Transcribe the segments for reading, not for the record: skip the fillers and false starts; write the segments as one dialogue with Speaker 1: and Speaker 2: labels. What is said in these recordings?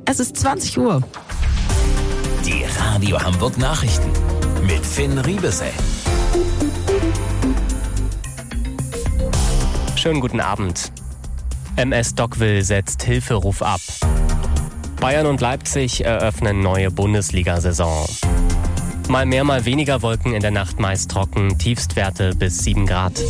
Speaker 1: Es ist 20 Uhr.
Speaker 2: Die Radio Hamburg Nachrichten mit Finn Riebesell.
Speaker 3: Schönen guten Abend. MS Dockville setzt Hilferuf ab. Bayern und Leipzig eröffnen neue Bundesliga-Saison. Mal mehr, mal weniger Wolken in der Nacht, meist trocken, Tiefstwerte bis 7 Grad.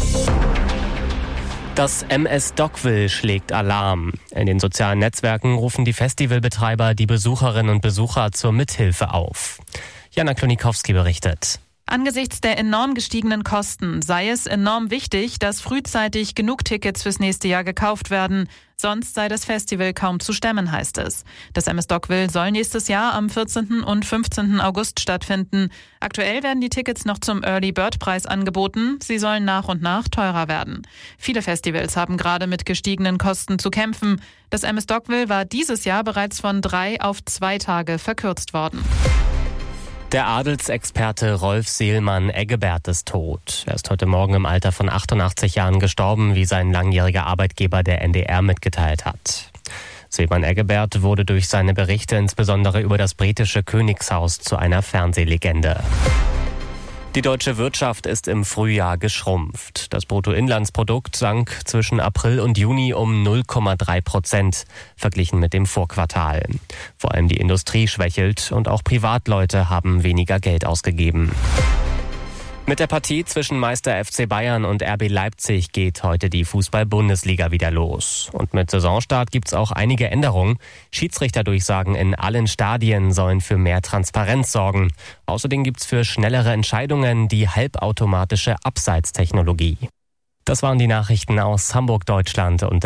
Speaker 3: Das MS Dockville schlägt Alarm. In den sozialen Netzwerken rufen die Festivalbetreiber die Besucherinnen und Besucher zur Mithilfe auf. Jana Klonikowski berichtet.
Speaker 4: Angesichts der enorm gestiegenen Kosten sei es enorm wichtig, dass frühzeitig genug Tickets fürs nächste Jahr gekauft werden. Sonst sei das Festival kaum zu stemmen, heißt es. Das MS Dockville soll nächstes Jahr am 14. und 15. August stattfinden. Aktuell werden die Tickets noch zum Early Bird Preis angeboten. Sie sollen nach und nach teurer werden. Viele Festivals haben gerade mit gestiegenen Kosten zu kämpfen. Das MS Dockville war dieses Jahr bereits von 3 auf 2 Tage verkürzt worden.
Speaker 3: Der Adelsexperte Rolf Seelmann-Eggebert ist tot. Er ist heute Morgen im Alter von 88 Jahren gestorben, wie sein langjähriger Arbeitgeber der NDR mitgeteilt hat. Seelmann-Eggebert wurde durch seine Berichte insbesondere über das britische Königshaus zu einer Fernsehlegende. Die deutsche Wirtschaft ist im Frühjahr geschrumpft. Das Bruttoinlandsprodukt sank zwischen April und Juni um 0,3%, verglichen mit dem Vorquartal. Vor allem die Industrie schwächelt und auch Privatleute haben weniger Geld ausgegeben. Mit der Partie zwischen Meister FC Bayern und RB Leipzig geht heute die Fußball-Bundesliga wieder los. Und mit Saisonstart gibt's auch einige Änderungen. Schiedsrichterdurchsagen in allen Stadien sollen für mehr Transparenz sorgen. Außerdem gibt's für schnellere Entscheidungen die halbautomatische Abseitstechnologie. Das waren die Nachrichten aus Hamburg, Deutschland und